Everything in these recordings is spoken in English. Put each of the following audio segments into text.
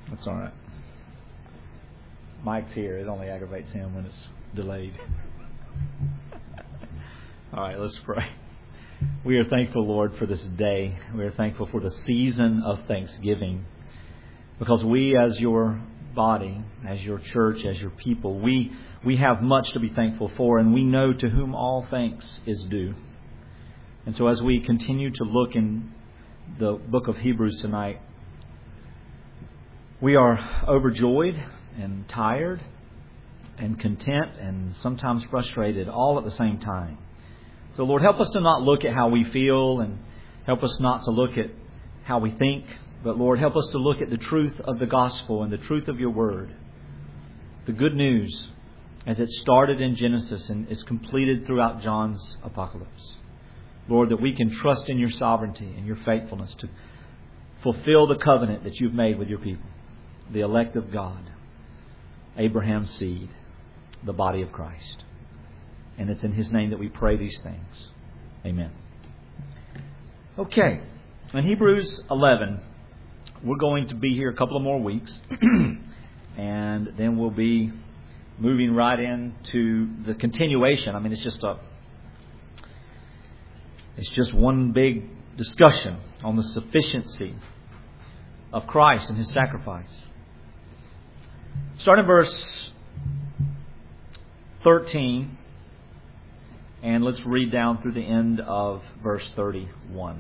That's all right. Mike's here. It only aggravates him when it's delayed. All right, let's pray. We are thankful, Lord, for this day. We are thankful for the season of Thanksgiving. Because we, as your body, as your church, as your people, we have much to be thankful for, and we know to whom all thanks is due. And so as we continue to look in the book of Hebrews tonight, we are overjoyed and tired and content and sometimes frustrated all at the same time. So Lord, help us to not look at how we feel, and help us not to look at how we think, but Lord, help us to look at the truth of the gospel and the truth of your word. The good news as it started in Genesis and is completed throughout John's apocalypse. Lord, that we can trust in your sovereignty and your faithfulness to fulfill the covenant that you've made with your people, the elect of God, Abraham's seed, the body of Christ. And it's in His name that we pray these things. Amen. Okay. In Hebrews 11, we're going to be here a couple of more weeks. And then we'll be moving right into the continuation. I mean, it's just one big discussion on the sufficiency of Christ and His sacrifice. Start in verse 13. And let's read down through the end of verse 31.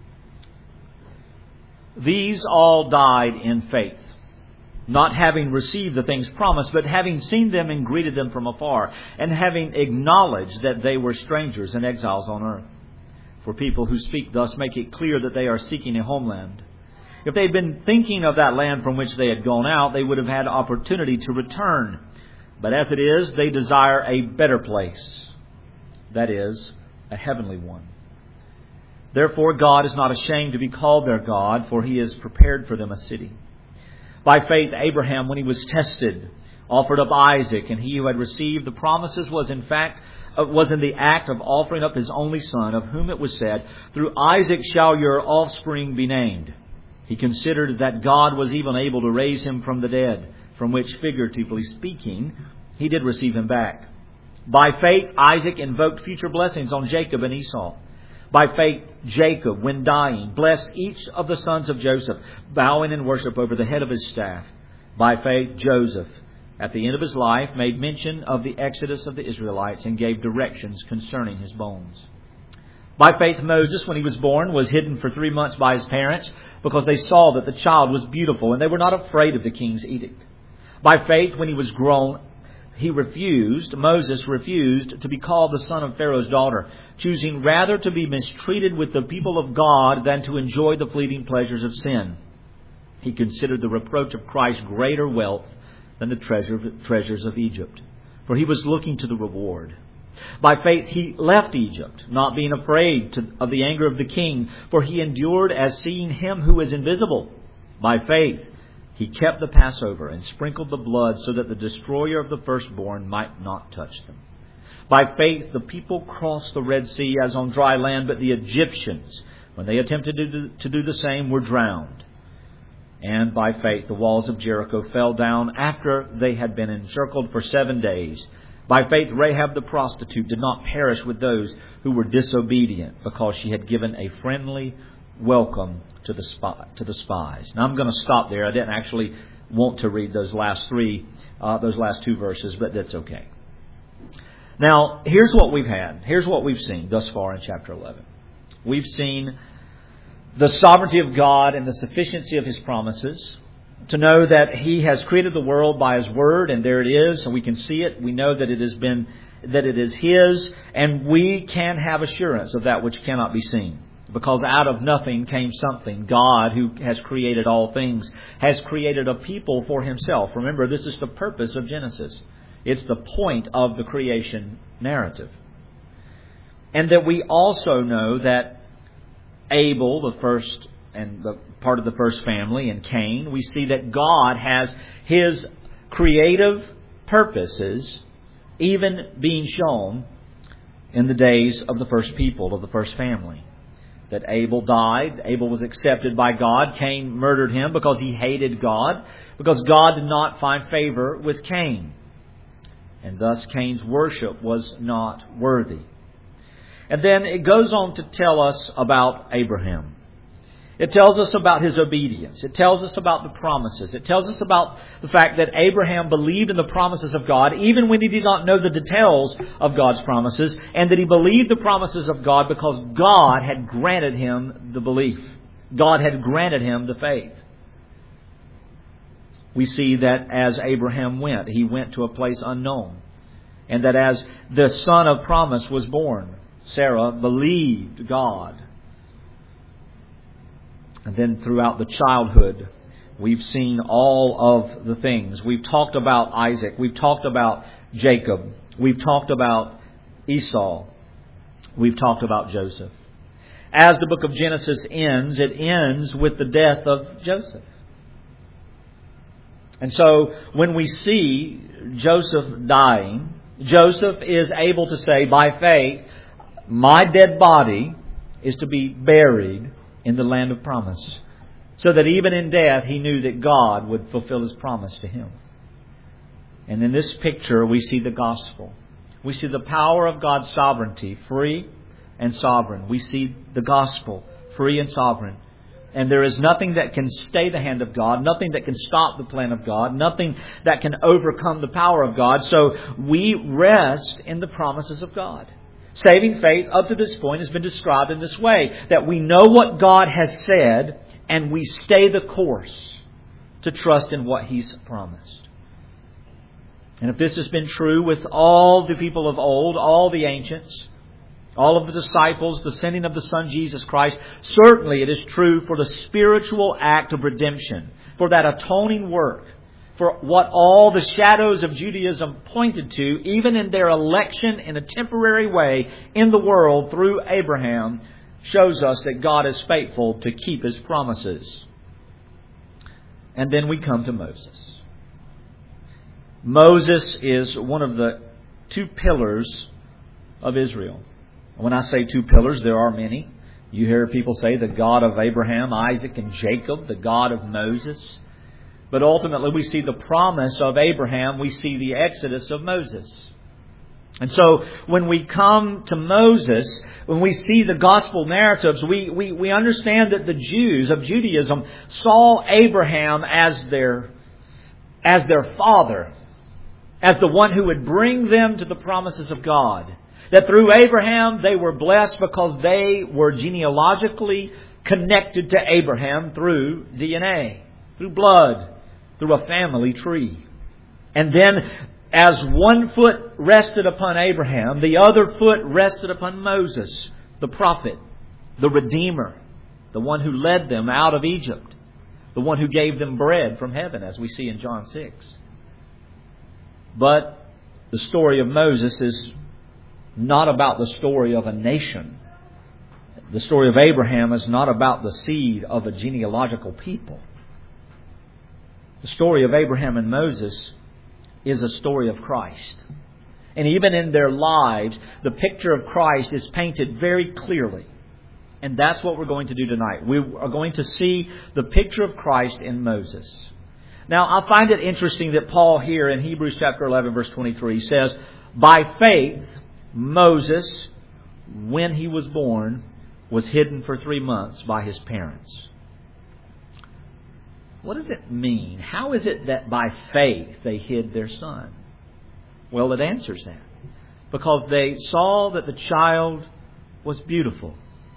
These all died in faith, not having received the things promised, but having seen them and greeted them from afar, and having acknowledged that they were strangers and exiles on earth. For people who speak thus make it clear that they are seeking a homeland. If they had been thinking of that land from which they had gone out, they would have had opportunity to return. But as it is, they desire a better place. That is, a heavenly one. Therefore, God is not ashamed to be called their God, for He has prepared for them a city. By faith, Abraham, when he was tested, offered up Isaac, and he who had received the promises was in the act of offering up his only son, of whom it was said, "Through Isaac shall your offspring be named." He considered that God was even able to raise him from the dead, from which, figuratively speaking, He did receive him back. By faith, Isaac invoked future blessings on Jacob and Esau. By faith, Jacob, when dying, blessed each of the sons of Joseph, bowing in worship over the head of his staff. By faith, Joseph, at the end of his life, made mention of the exodus of the Israelites and gave directions concerning his bones. By faith, Moses, when he was born, was hidden for 3 months by his parents because they saw that the child was beautiful and they were not afraid of the king's edict. By faith, when he was grown, Moses refused to be called the son of Pharaoh's daughter, choosing rather to be mistreated with the people of God than to enjoy the fleeting pleasures of sin. He considered the reproach of Christ greater wealth than the treasures of Egypt, for he was looking to the reward. By faith he left Egypt, not being afraid of the anger of the king, for he endured as seeing Him who is invisible. By faith he kept the Passover and sprinkled the blood so that the destroyer of the firstborn might not touch them. By faith the people crossed the Red Sea as on dry land, but the Egyptians, when they attempted to do the same, were drowned. And by faith the walls of Jericho fell down after they had been encircled for 7 days. By faith Rahab the prostitute did not perish with those who were disobedient, because she had given a friendly welcome to the spies. Now I'm going to stop there. I didn't actually want to read those last two verses, but that's okay. Now, here's what we've had. Here's what we've seen thus far in chapter 11. We've seen the sovereignty of God and the sufficiency of His promises. To know that He has created the world by His word, and there it is, and we can see it. We know that it is His, and we can have assurance of that which cannot be seen. Because out of nothing came something. God, who has created all things, has created a people for Himself. Remember, this is the purpose of Genesis. It's the point of the creation narrative. And that we also know that Abel, the first and the part of the first family, and Cain, we see that God has His creative purposes even being shown in the days of the first people, of the first family. that Abel died. Abel was accepted by God. Cain murdered him because he hated God, because God did not find favor with Cain. And thus Cain's worship was not worthy. And then it goes on to tell us about Abraham. It tells us about his obedience. It tells us about the promises. It tells us about the fact that Abraham believed in the promises of God even when he did not know the details of God's promises, and that he believed the promises of God because God had granted him the belief. God had granted him the faith. We see that as Abraham went, he went to a place unknown. And that as the son of promise was born, Sarah believed God. And then throughout the childhood, we've seen all of the things. We've talked about Isaac. We've talked about Jacob. We've talked about Esau. We've talked about Joseph. As the book of Genesis ends, it ends with the death of Joseph. And so when we see Joseph dying, Joseph is able to say by faith, my dead body is to be buried in the land of promise. So that even in death, he knew that God would fulfill His promise to him. And in this picture, we see the gospel. We see the power of God's sovereignty, free and sovereign. We see the gospel, free and sovereign. And there is nothing that can stay the hand of God, nothing that can stop the plan of God, nothing that can overcome the power of God. So we rest in the promises of God. Saving faith up to this point has been described in this way, that we know what God has said and we stay the course to trust in what He's promised. And if this has been true with all the people of old, all the ancients, all of the disciples, the sending of the Son Jesus Christ, certainly it is true for the spiritual act of redemption, for that atoning work, for what all the shadows of Judaism pointed to, even in their election in a temporary way in the world through Abraham, shows us that God is faithful to keep His promises. And then we come to Moses. Moses is one of the two pillars of Israel. When I say two pillars, there are many. You hear people say the God of Abraham, Isaac, and Jacob, the God of Moses. But ultimately we see the promise of Abraham, we see the exodus of Moses. And so when we come to Moses, when we see the gospel narratives, we understand that the Jews of Judaism saw Abraham as their father, as the one who would bring them to the promises of God. That through Abraham they were blessed because they were genealogically connected to Abraham through DNA, through blood, through a family tree. And then as one foot rested upon Abraham, the other foot rested upon Moses, the prophet, the Redeemer, the one who led them out of Egypt, the one who gave them bread from heaven, as we see in John 6. But the story of Moses is not about the story of a nation. The story of Abraham is not about the seed of a genealogical people. The story of Abraham and Moses is a story of Christ. And even in their lives, the picture of Christ is painted very clearly. And that's what we're going to do tonight. We are going to see the picture of Christ in Moses. Now, I find it interesting that Paul here in Hebrews chapter 11, verse 23 says, by faith, Moses, when he was born, was hidden for 3 months by his parents. What does it mean? How is it that by faith they hid their son? Well, it answers that. Because they saw that the child was beautiful.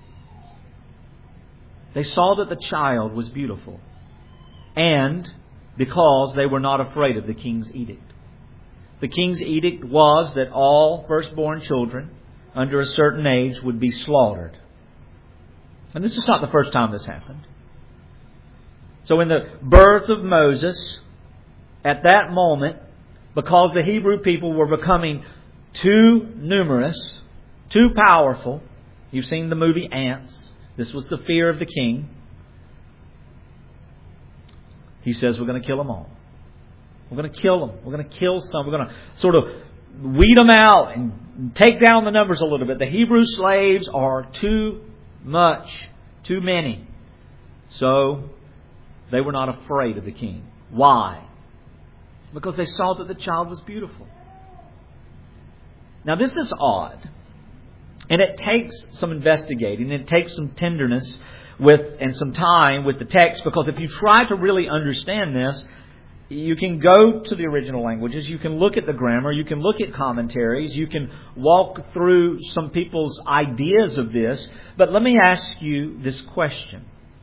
They saw that the child was beautiful. And because they were not afraid of the king's edict. The king's edict was that all firstborn children under a certain age would be slaughtered. And this is not the first time this happened. So in the birth of Moses, at that moment, because the Hebrew people were becoming too numerous, too powerful, you've seen the movie Ants. This was the fear of the king. He says, we're going to kill them all. We're going to kill them. We're going to kill some. We're going to sort of weed them out and take down the numbers a little bit. The Hebrew slaves are too much, too many. So they were not afraid of the king. Why? Because they saw that the child was beautiful. Now this is odd. And it takes some investigating. It takes some tenderness and some time with the text. Because if you try to really understand this, you can go to the original languages. You can look at the grammar. You can look at commentaries. You can walk through some people's ideas of this. But let me ask you this question.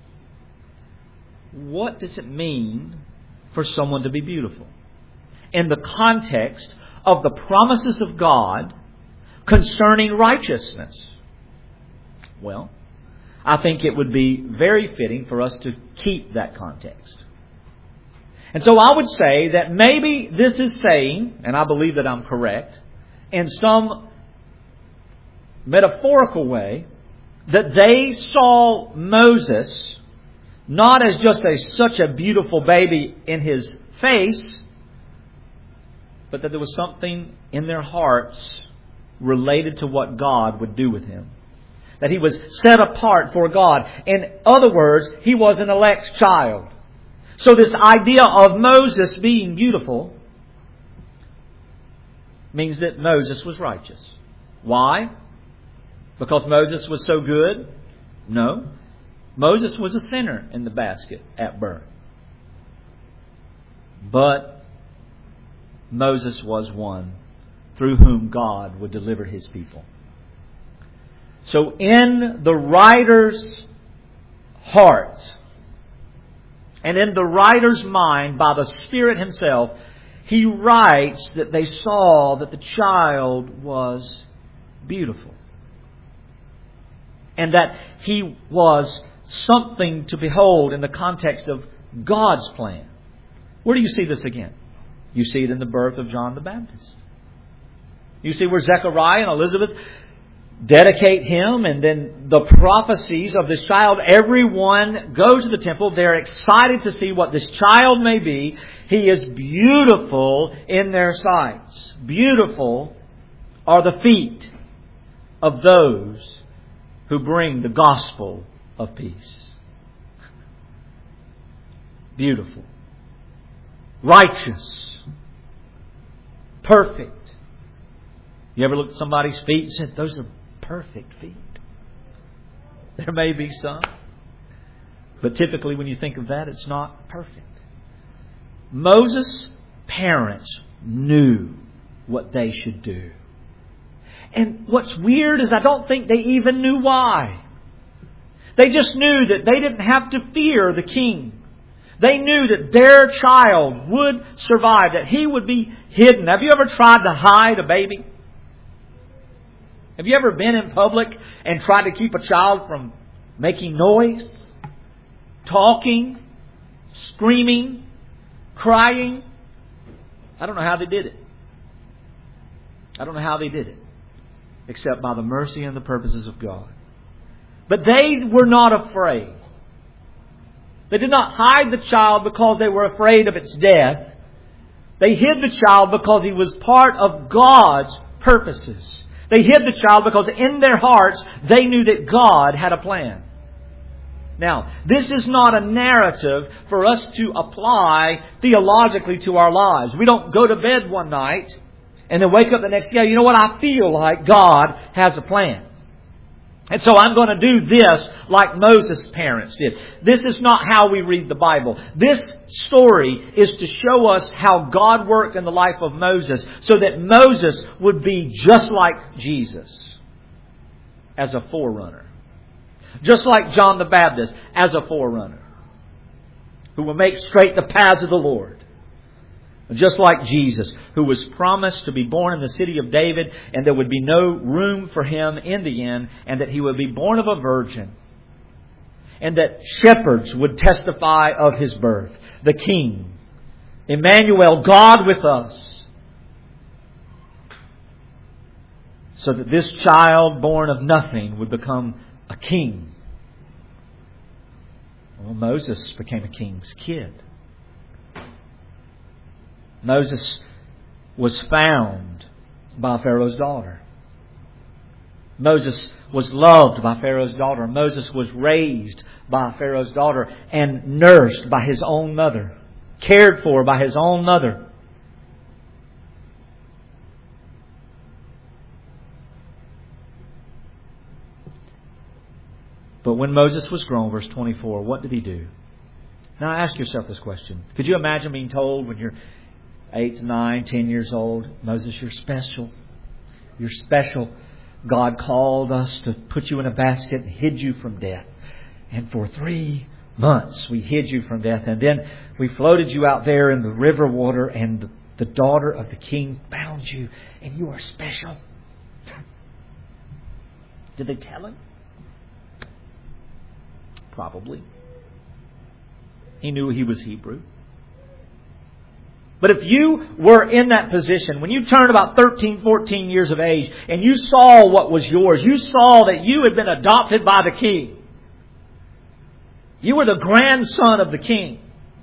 What does it mean for someone to be beautiful? In the context of the promises of God concerning righteousness. Well, I think it would be very fitting for us to keep that context. And so I would say that maybe this is saying, and I believe that I'm correct, in some metaphorical way, that they saw Moses not as just such a beautiful baby in his face, but that there was something in their hearts related to what God would do with him. That he was set apart for God. In other words, he was an elect child. So this idea of Moses being beautiful means that Moses was righteous. Why? Because Moses was so good? No. Moses was a sinner in the basket at birth. But Moses was one through whom God would deliver His people. So in the writer's heart and in the writer's mind, by the Spirit Himself, he writes that they saw that the child was beautiful. And that he was something to behold in the context of God's plan. Where do you see this again? You see it in the birth of John the Baptist. You see where Zechariah and Elizabeth dedicate him, and then the prophecies of this child. Everyone goes to the temple. They're excited to see what this child may be. He is beautiful in their sights. Beautiful are the feet of those who bring the gospel of peace. Beautiful. Righteous. Perfect. You ever looked at somebody's feet and said, those are perfect feet? There may be some. But typically when you think of that, it's not perfect. Moses' parents knew what they should do. And what's weird is I don't think they even knew why. They just knew that they didn't have to fear the king. They knew that their child would survive, that he would be hidden. Have you ever tried to hide a baby? Have you ever been in public and tried to keep a child from making noise, talking, screaming, crying? I don't know how they did it. I don't know how they did it, except by the mercy and the purposes of God. But they were not afraid. They did not hide the child because they were afraid of its death. They hid the child because he was part of God's purposes. They hid the child because in their hearts they knew that God had a plan. Now, this is not a narrative for us to apply theologically to our lives. We don't go to bed one night and then wake up the next day. You know what? I feel like God has a plan. And so I'm going to do this like Moses' parents did. This is not how we read the Bible. This story is to show us how God worked in the life of Moses so that Moses would be just like Jesus as a forerunner. Just like John the Baptist as a forerunner, who will make straight the paths of the Lord. Just like Jesus, who was promised to be born in the city of David, and there would be no room for Him in the inn, and that He would be born of a virgin, and that shepherds would testify of His birth. The King, Emmanuel, God with us. So that this child born of nothing would become a king. Well, Moses became a king's kid. Moses was found by Pharaoh's daughter. Moses was loved by Pharaoh's daughter. Moses was raised by Pharaoh's daughter and nursed by his own mother. Cared for by his own mother. But when Moses was grown, verse 24, what did he do? Now ask yourself this question. Could you imagine being told when you're 8, 9, 10 years old, Moses, you're special. You're special. God called us to put you in a basket and hid you from death. And for 3 months we hid you from death. And then we floated you out there in the river water, and the daughter of the king found you, and you are special. Did they tell him? Probably. He knew he was Hebrew. But if you were in that position, when you turned about 13, 14 years of age, and you saw what was yours, you saw that you had been adopted by the king. You were the grandson of the king.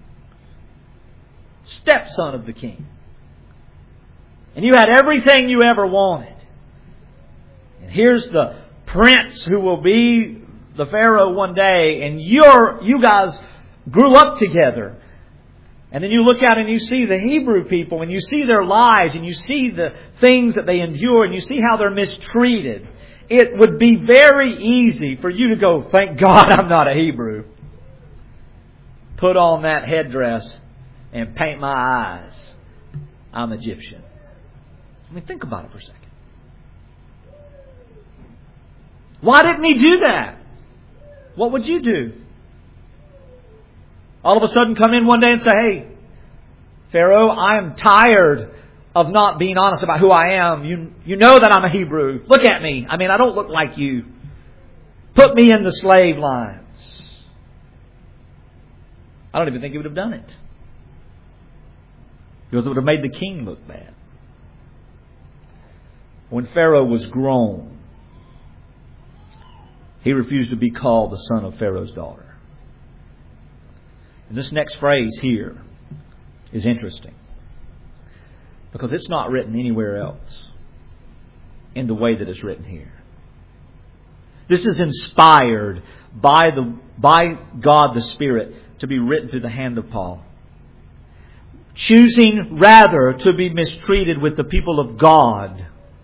Stepson of the king. And you had everything you ever wanted. And here's the prince who will be the Pharaoh one day, and you guys grew up together. And then you look out and you see the Hebrew people, and you see their lives, and you see the things that they endure, and you see how they're mistreated. It would be very easy for you to go, thank God I'm not a Hebrew. Put on that headdress and paint my eyes. I'm Egyptian. I mean, think about it for a second. Why didn't he do that? What would you do? All of a sudden come in one day and say, hey, Pharaoh, I am tired of not being honest about who I am. You know that I'm a Hebrew. Look at me. I mean, I don't look like you. Put me in the slave lines. I don't even think he would have done it. Because it would have made the king look bad. When Pharaoh was grown, he refused to be called the son of Pharaoh's daughter. And this next phrase here is interesting, because it's not written anywhere else in the way that it's written here. This is inspired by God the Spirit to be written through the hand of Paul. Choosing rather to be mistreated with the people of God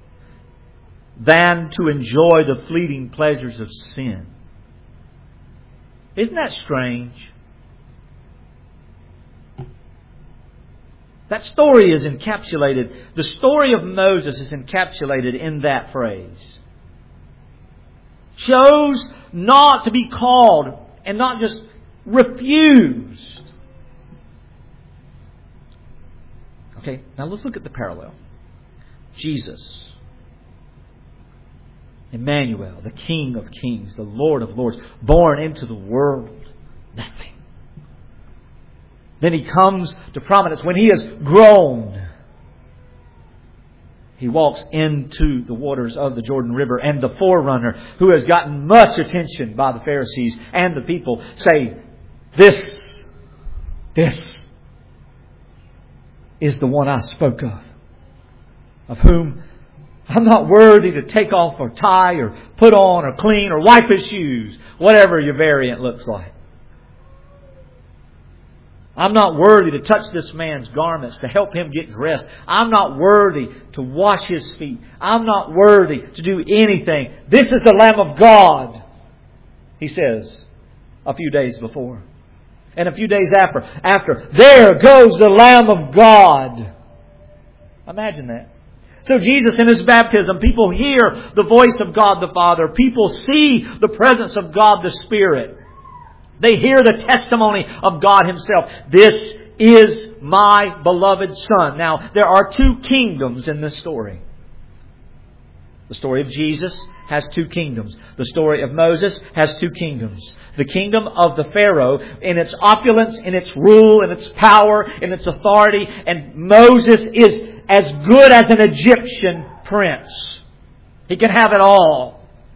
than to enjoy the fleeting pleasures of sin. Isn't that strange? That story is encapsulated. The story of Moses is encapsulated in that phrase. Chose not to be called, and not just refused. Okay, now let's look at the parallel. Jesus, Emmanuel, the King of Kings, the Lord of Lords, born into the world. Nothing. Then He comes to prominence when He is grown. He walks into the waters of the Jordan River, and the forerunner, who has gotten much attention by the Pharisees and the people, say, This is the one I spoke of whom I'm not worthy to take off or tie or put on or clean or wipe His shoes, whatever your variant looks like. I'm not worthy to touch this man's garments, to help him get dressed. I'm not worthy to wash his feet. I'm not worthy to do anything. This is the Lamb of God, He says a few days before. And a few days after, there goes the Lamb of God. Imagine that. So Jesus in His baptism, people hear the voice of God the Father. People see the presence of God the Spirit. They hear the testimony of God Himself. This is my beloved Son. Now, there are two kingdoms in this story. The story of Jesus has two kingdoms. The story of Moses has two kingdoms. The kingdom of the Pharaoh in its opulence, in its rule, in its power, in its authority. And Moses is as good as an Egyptian prince. He can have it all.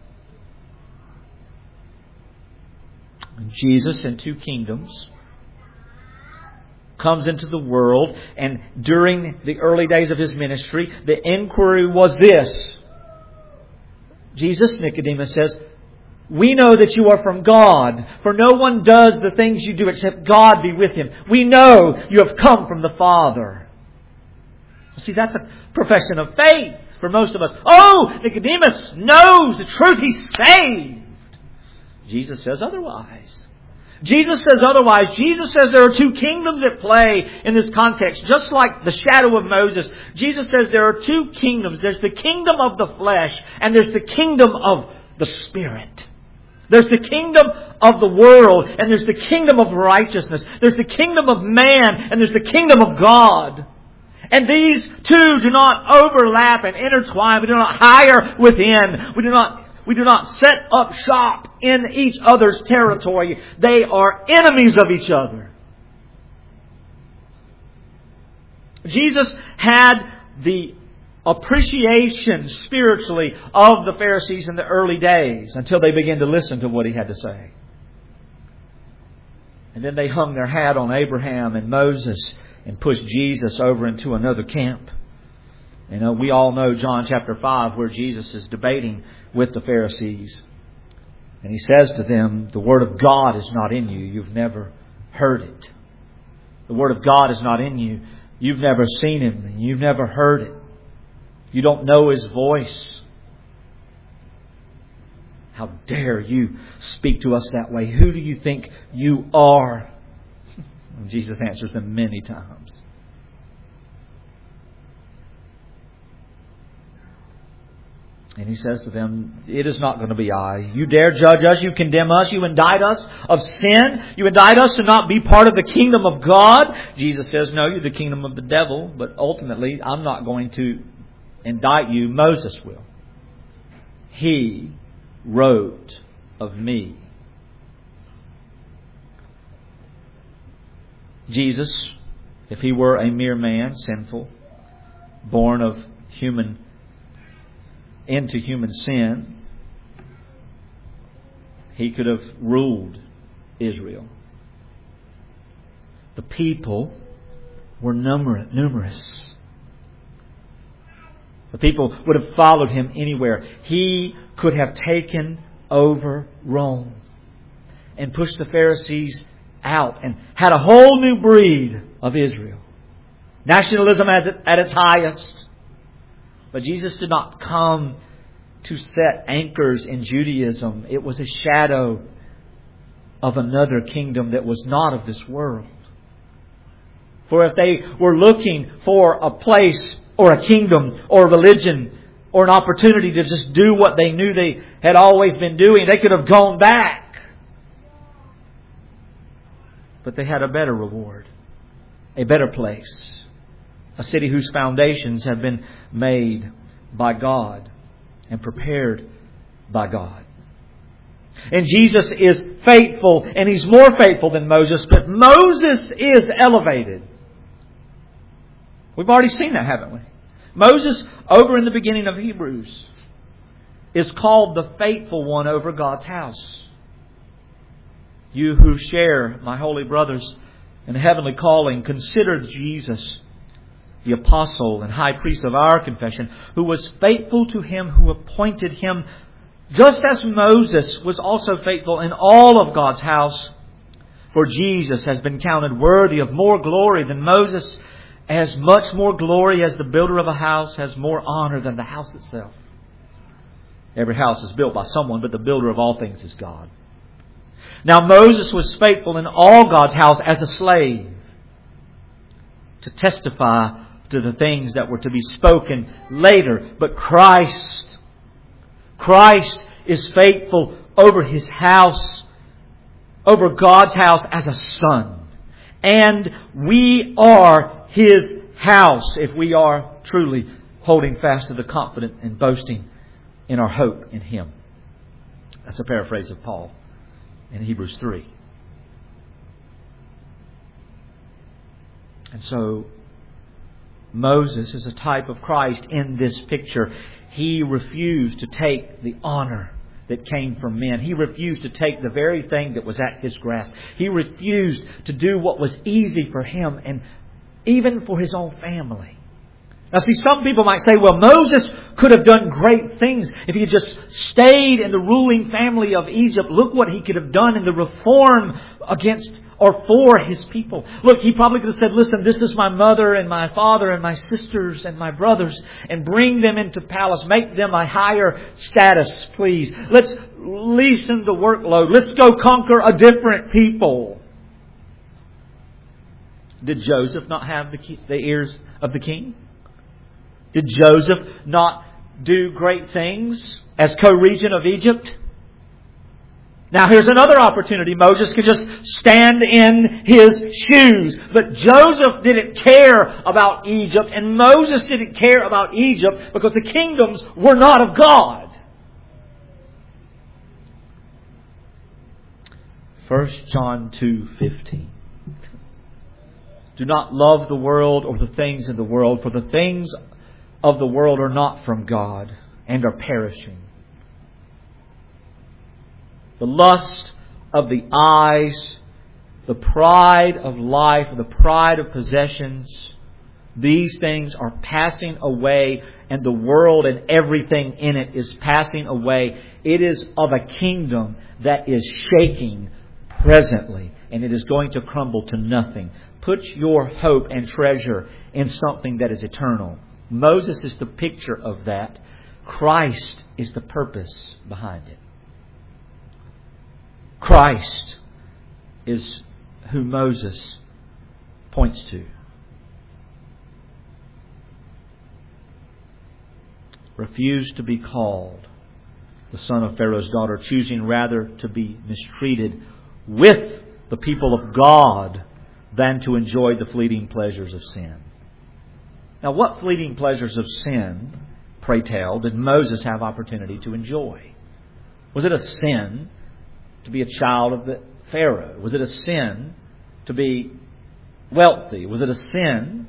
Jesus in two kingdoms comes into the world, and during the early days of His ministry, the inquiry was this: Jesus, Nicodemus says, we know that you are from God, for no one does the things you do except God be with him. We know you have come from the Father. See, that's a profession of faith for most of us. Oh, Nicodemus knows the truth. He's saved. Jesus says otherwise. Jesus says otherwise. Jesus says there are two kingdoms at play in this context. Just like the shadow of Moses, Jesus says there are two kingdoms. There's the kingdom of the flesh and there's the kingdom of the Spirit. There's the kingdom of the world and there's the kingdom of righteousness. There's the kingdom of man and there's the kingdom of God. And these two do not overlap and intertwine. We do not hire within. We do not set up shop in each other's territory. They are enemies of each other. Jesus had the appreciation spiritually of the Pharisees in the early days until they began to listen to what He had to say. And then they hung their hat on Abraham and Moses and pushed Jesus over into another camp. We all know John chapter 5 where Jesus is debating with the Pharisees. And He says to them, the Word of God is not in you. You've never heard it. The Word of God is not in you. You've never seen Him. You've never heard it. You don't know His voice. How dare you speak to us that way? Who do you think you are? And Jesus answers them many times. And He says to them, it is not going to be I. You dare judge us, you condemn us, you indict us of sin. You indict us to not be part of the kingdom of God. Jesus says, no, you're the kingdom of the devil. But ultimately, I'm not going to indict you. Moses will. He wrote of me. Jesus, if He were a mere man, sinful, born of into human sin, He could have ruled Israel. The people were numerous. The people would have followed Him anywhere. He could have taken over Rome and pushed the Pharisees out and had a whole new breed of Israel. Nationalism at its highest. But Jesus did not come to set anchors in Judaism. It was a shadow of another kingdom that was not of this world. For if they were looking for a place or a kingdom or a religion or an opportunity to just do what they knew they had always been doing, they could have gone back. But they had a better reward, a better place. A city whose foundations have been made by God and prepared by God. And Jesus is faithful, and He's more faithful than Moses, but Moses is elevated. We've already seen that, haven't we? Moses, over in the beginning of Hebrews, is called the faithful one over God's house. You who share, my holy brothers, in heavenly calling, consider Jesus, the apostle and high priest of our confession, who was faithful to Him who appointed him, just as Moses was also faithful in all of God's house. For Jesus has been counted worthy of more glory than Moses, as much more glory as the builder of a house has more honor than the house itself. Every house is built by someone, but the builder of all things is God. Now Moses was faithful in all God's house as a slave, to testify to the things that were to be spoken later. But Christ is faithful over His house, over God's house as a son. And we are His house if we are truly holding fast to the confident and boasting in our hope in Him. That's a paraphrase of Paul in Hebrews 3. And so Moses is a type of Christ in this picture. He refused to take the honor that came from men. He refused to take the very thing that was at His grasp. He refused to do what was easy for Him and even for His own family. Now see, some people might say, well, Moses could have done great things if he had just stayed in the ruling family of Egypt. Look what he could have done in the reform against or for his people. Look, he probably could have said, listen, this is my mother and my father and my sisters and my brothers, and bring them into palace. Make them a higher status, please. Let's lessen the workload. Let's go conquer a different people. Did Joseph not have the ears of the king? Did Joseph not do great things as co-regent of Egypt? Now here's another opportunity. Moses could just stand in his shoes. But Joseph didn't care about Egypt, and Moses didn't care about Egypt because the kingdoms were not of God. 1 John 2:15. Do not love the world or the things in the world, for the things of the world are not from God and are perishing. The lust of the eyes, the pride of life, the pride of possessions, these things are passing away, and the world and everything in it is passing away. It is of a kingdom that is shaking presently, and it is going to crumble to nothing. Put your hope and treasure in something that is eternal. Moses is the picture of that. Christ is the purpose behind it. Christ is who Moses points to. Refused to be called the son of Pharaoh's daughter, choosing rather to be mistreated with the people of God than to enjoy the fleeting pleasures of sin. Now, what fleeting pleasures of sin, pray tell, did Moses have opportunity to enjoy? Was it a sin to be a child of the Pharaoh? Was it a sin to be wealthy? Was it a sin?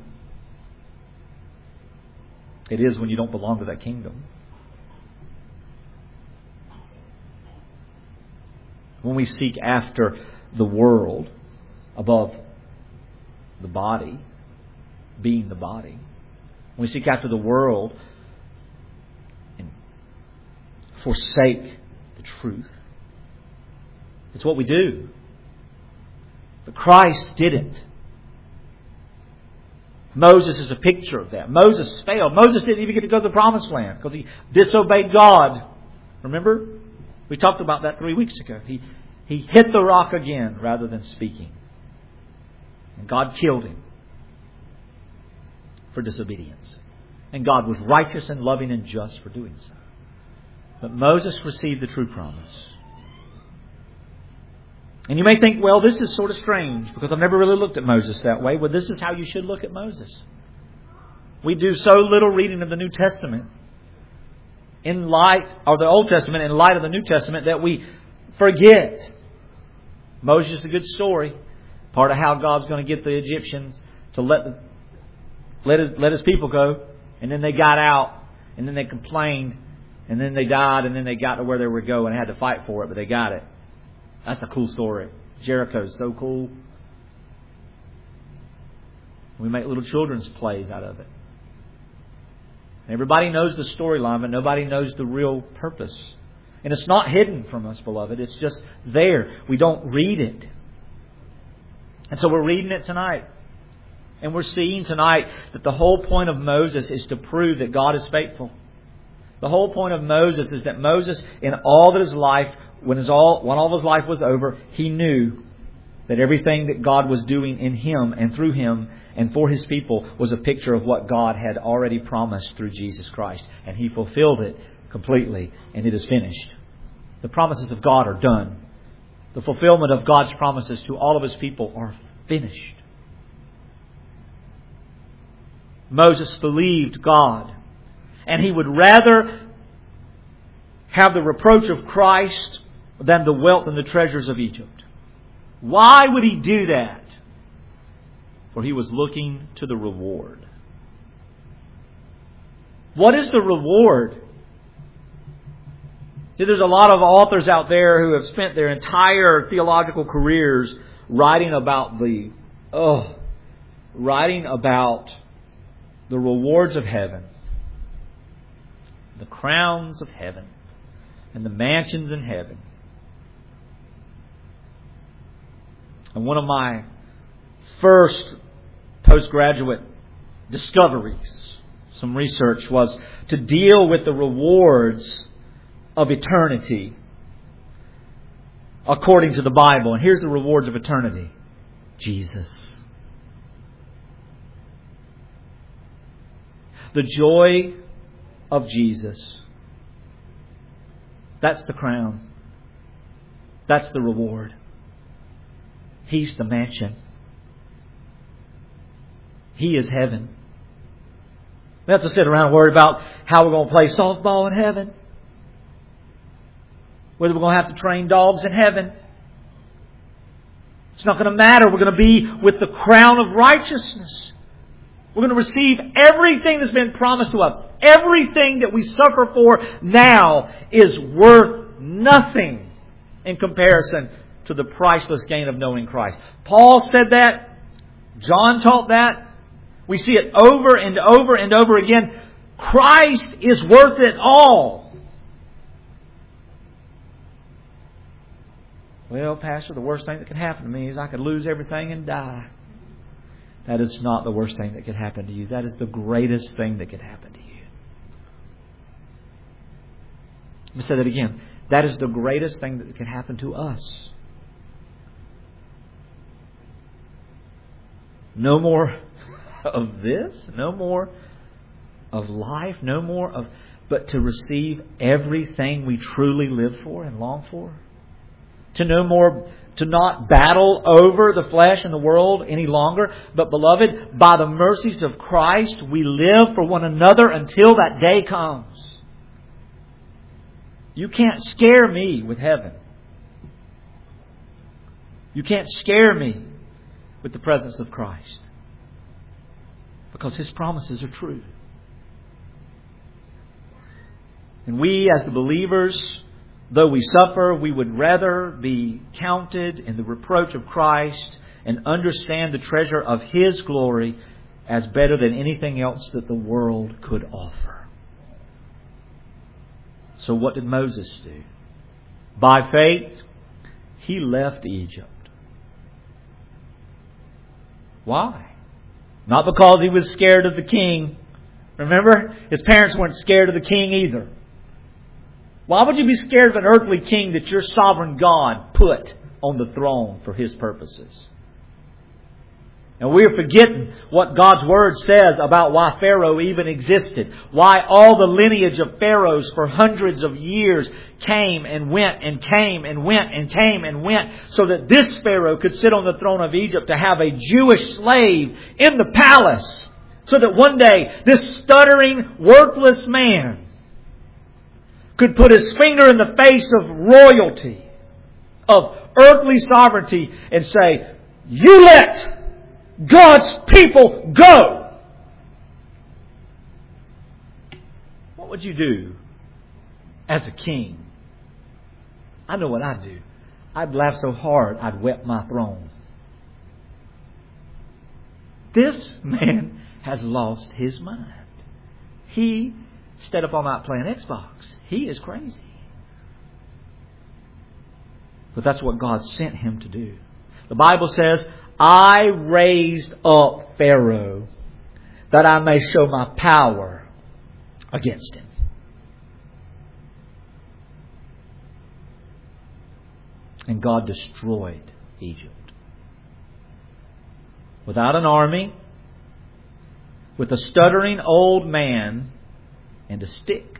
It is when you don't belong to that kingdom. When we seek after the world above the body, being the body, when we seek after the world and forsake the truth, it's what we do. But Christ didn't. Moses is a picture of that. Moses failed. Moses didn't even get to go to the promised land because he disobeyed God. Remember? We talked about that 3 weeks ago. He hit the rock again rather than speaking. And God killed him for disobedience. And God was righteous and loving and just for doing so. But Moses received the true promise. And you may think, well, this is sort of strange because I've never really looked at Moses that way. Well, this is how you should look at Moses. We do so little reading of the New Testament in light, or the Old Testament in light of the New Testament, that we forget. Moses is a good story. Part of how God's going to get the Egyptians to let his people go. And then they got out. And then they complained. And then they died. And then they got to where they were going and had to fight for it. But they got it. That's a cool story. Jericho is so cool. We make little children's plays out of it. Everybody knows the storyline, but nobody knows the real purpose. And it's not hidden from us, beloved. It's just there. We don't read it. And so we're reading it tonight. And we're seeing tonight that the whole point of Moses is to prove that God is faithful. The whole point of Moses is that Moses, in all of his life, when all of his life was over, he knew that everything that God was doing in him and through him and for his people was a picture of what God had already promised through Jesus Christ. And he fulfilled it completely, and it is finished. The promises of God are done. The fulfillment of God's promises to all of his people are finished. Moses believed God, and he would rather have the reproach of Christ than the wealth and the treasures of Egypt. Why would he do that? For he was looking to the reward. What is the reward? See, there's a lot of authors out there who have spent their entire theological careers writing about the the rewards of heaven, the crowns of heaven, and the mansions in heaven. And one of my first postgraduate discoveries, some research, was to deal with the rewards of eternity according to the Bible. And here's the rewards of eternity. Jesus. The joy of Jesus. That's the crown. That's the reward. He's the mansion. He is heaven. We have to sit around and worry about how we're going to play softball in heaven. Whether we're going to have to train dogs in heaven. It's not going to matter. We're going to be with the crown of righteousness. We're going to receive everything that's been promised to us. Everything that we suffer for now is worth nothing in comparison to the priceless gain of knowing Christ. Paul said that. John taught that. We see it over and over and over again. Christ is worth it all. Well, Pastor, the worst thing that could happen to me is I could lose everything and die. That is not the worst thing that could happen to you. That is the greatest thing that could happen to you. Let me say that again. That is the greatest thing that could happen to us. No more of this. No more of life. No more of... But to receive everything we truly live for and long for. To no more... To not battle over the flesh and the world any longer. But beloved, by the mercies of Christ, we live for one another until that day comes. You can't scare me with heaven. You can't scare me with the presence of Christ. Because His promises are true. And we, as the believers, though we suffer, we would rather be counted in the reproach of Christ and understand the treasure of His glory as better than anything else that the world could offer. So what did Moses do? By faith, he left Egypt. Why? Not because he was scared of the king. Remember, his parents weren't scared of the king either. Why would you be scared of an earthly king that your sovereign God put on the throne for His purposes? And we're forgetting what God's Word says about why Pharaoh even existed. Why all the lineage of pharaohs for hundreds of years came and went and came and went and came and went. So that this Pharaoh could sit on the throne of Egypt to have a Jewish slave in the palace. So that one day this stuttering, worthless man could put his finger in the face of royalty, of earthly sovereignty, and say, "You let God's people go." What would you do as a king? I know what I'd do. I'd laugh so hard I'd wet my throne. This man has lost his mind. He, instead of out playing Xbox, he is crazy. But that's what God sent him to do. The Bible says, "I raised up Pharaoh that I may show my power against him." And God destroyed Egypt. Without an army, with a stuttering old man and a stick.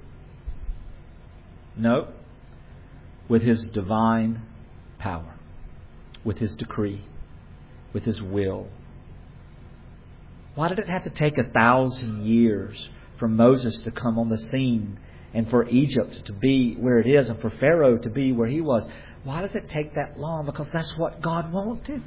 No, with His divine power, with His decree, with His will. Why did it have to take 1,000 years for Moses to come on the scene and for Egypt to be where it is and for Pharaoh to be where he was? Why does it take that long? Because that's what God wanted.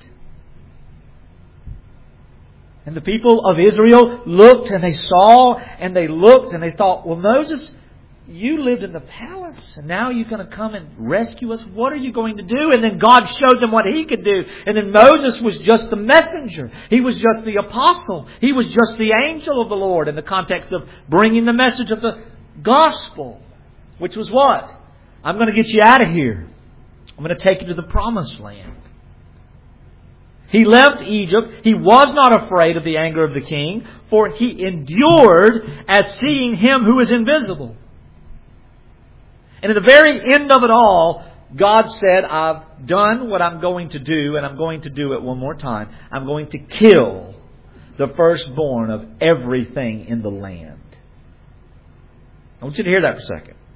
And the people of Israel looked and they saw and they looked and they thought, well, Moses, you lived in the palace and now you're going to come and rescue us. What are you going to do? And then God showed them what He could do. And then Moses was just the messenger. He was just the apostle. He was just the angel of the Lord in the context of bringing the message of the gospel. Which was what? I'm going to get you out of here. I'm going to take you to the promised land. He left Egypt. He was not afraid of the anger of the king, for he endured as seeing Him who is invisible. And at the very end of it all, God said, I've done what I'm going to do, and I'm going to do it one more time. I'm going to kill the firstborn of everything in the land. I want you to hear that for a second.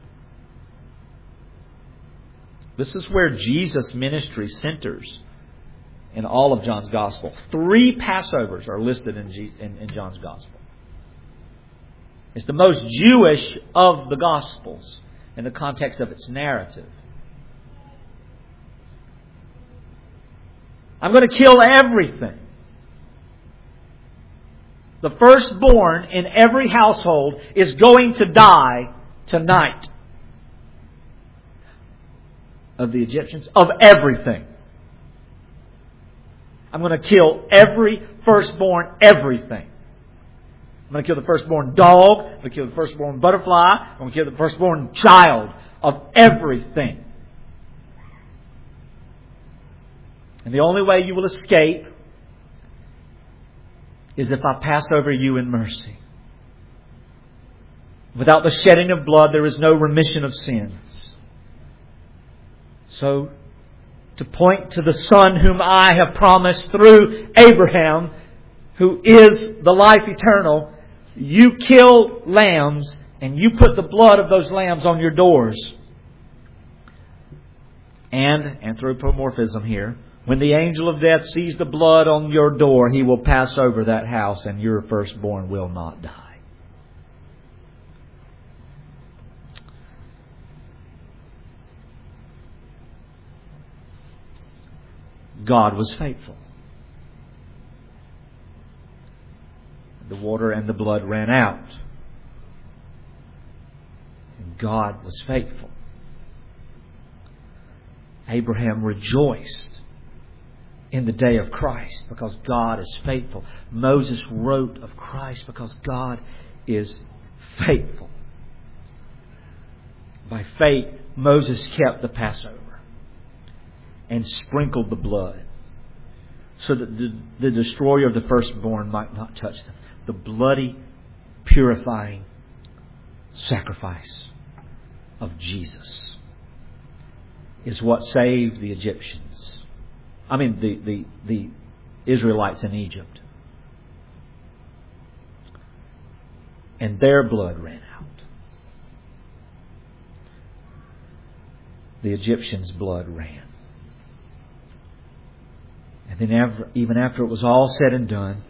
This is where Jesus' ministry centers in all of John's Gospel. 3 Passovers are listed in John's Gospel. It's the most Jewish of the Gospels in the context of its narrative. I'm going to kill everything. The firstborn in every household is going to die tonight. Of the Egyptians, of everything. I'm going to kill every firstborn everything. I'm going to kill the firstborn dog. I'm going to kill the firstborn butterfly. I'm going to kill the firstborn child of everything. And the only way you will escape is if I pass over you in mercy. Without the shedding of blood, there is no remission of sins. So, to point to the Son whom I have promised through Abraham, who is the life eternal, you kill lambs and you put the blood of those lambs on your doors. And, anthropomorphism here, when the angel of death sees the blood on your door, he will pass over that house and your firstborn will not die. God was faithful. The water and the blood ran out. And God was faithful. Abraham rejoiced in the day of Christ because God is faithful. Moses wrote of Christ because God is faithful. By faith, Moses kept the Passover and sprinkled the blood so that the destroyer of the firstborn might not touch them. The bloody, purifying sacrifice of Jesus is what saved the Egyptians. I mean, the Israelites in Egypt. And their blood ran out. The Egyptians' blood ran. And then even after it was all said and done,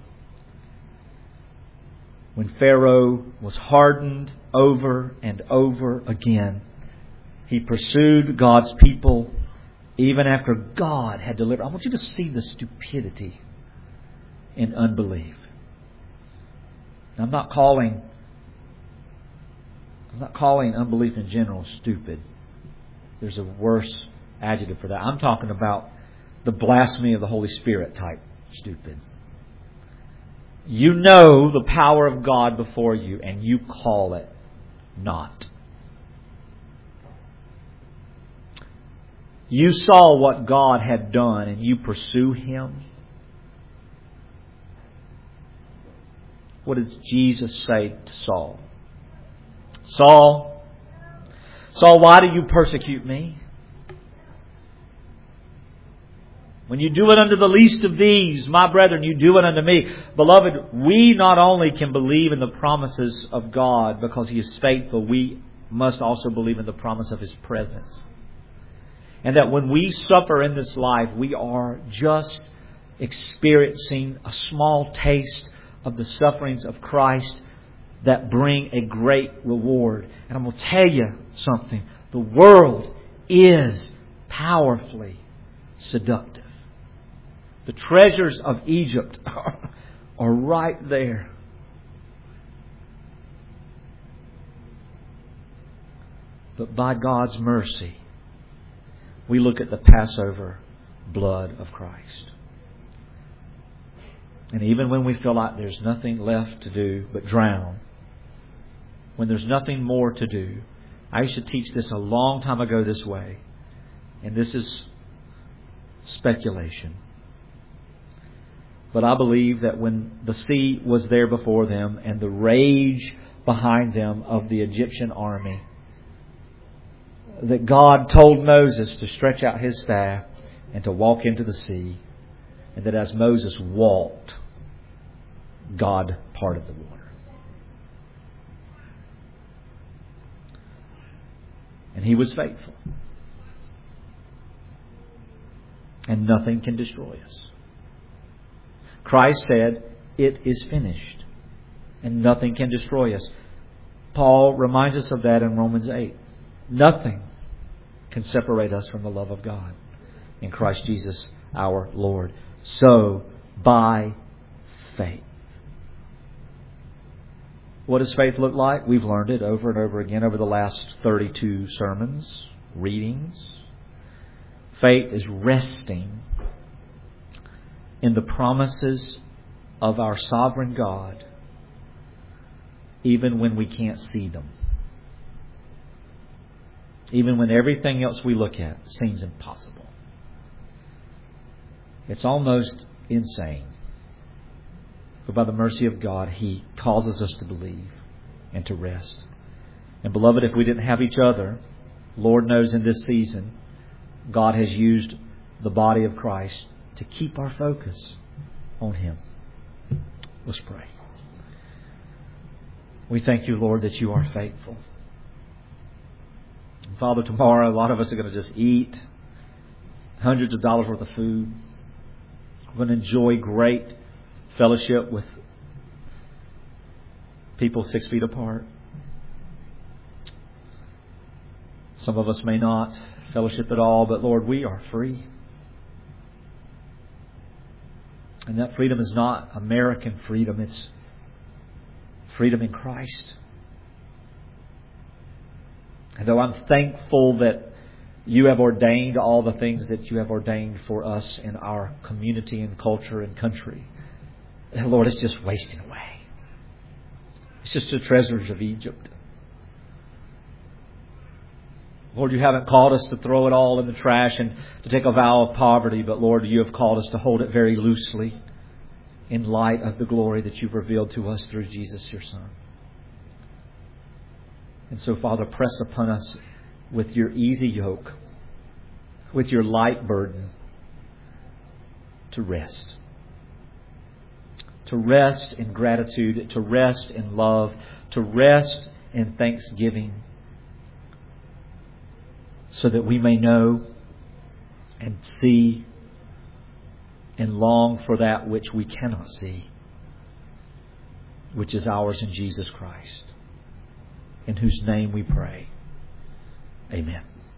when Pharaoh was hardened over and over again, he pursued God's people even after God had delivered. I want you to see the stupidity in unbelief. I'm not calling unbelief in general stupid. There's a worse adjective for that. I'm talking about the blasphemy of the Holy Spirit type stupid. You know the power of God before you and you call it not. You saw what God had done and you pursue Him. What did Jesus say to Saul? Saul, why do you persecute me? When you do it unto the least of these, my brethren, you do it unto me. Beloved, we not only can believe in the promises of God because He is faithful, we must also believe in the promise of His presence. And that when we suffer in this life, we are just experiencing a small taste of the sufferings of Christ that bring a great reward. And I'm going to tell you something. The world is powerfully seductive. The treasures of Egypt are right there. But by God's mercy, we look at the Passover blood of Christ. And even when we feel like there's nothing left to do but drown, when there's nothing more to do, I used to teach this a long time ago this way, and this is speculation. But I believe that when the sea was there before them and the rage behind them of the Egyptian army, that God told Moses to stretch out his staff and to walk into the sea, and that as Moses walked, God parted the water. And He was faithful. And nothing can destroy us. Christ said, "It is finished." And nothing can destroy us. Paul reminds us of that in Romans 8. Nothing can separate us from the love of God in Christ Jesus our Lord. So, by faith. What does faith look like? We've learned it over and over again over the last 32 sermons, readings. Faith is resting in the promises of our sovereign God, even when we can't see them. Even when everything else we look at seems impossible. It's almost insane. But by the mercy of God, He causes us to believe and to rest. And beloved, if we didn't have each other, Lord knows in this season, God has used the body of Christ to keep our focus on Him. Let's pray. We thank You, Lord, that You are faithful. And Father, tomorrow a lot of us are going to just eat hundreds of dollars worth of food. We're going to enjoy great fellowship with people 6 feet apart. Some of us may not fellowship at all, but Lord, we are free. And that freedom is not American freedom, it's freedom in Christ. And though I'm thankful that You have ordained all the things that You have ordained for us in our community and culture and country, Lord, it's just wasting away. It's just the treasures of Egypt. Lord, You haven't called us to throw it all in the trash and to take a vow of poverty, but Lord, You have called us to hold it very loosely in light of the glory that You've revealed to us through Jesus, Your Son. And so, Father, press upon us with Your easy yoke, with Your light burden, to rest. To rest in gratitude, to rest in love, to rest in thanksgiving, so that we may know and see and long for that which we cannot see, which is ours in Jesus Christ, in whose name we pray. Amen.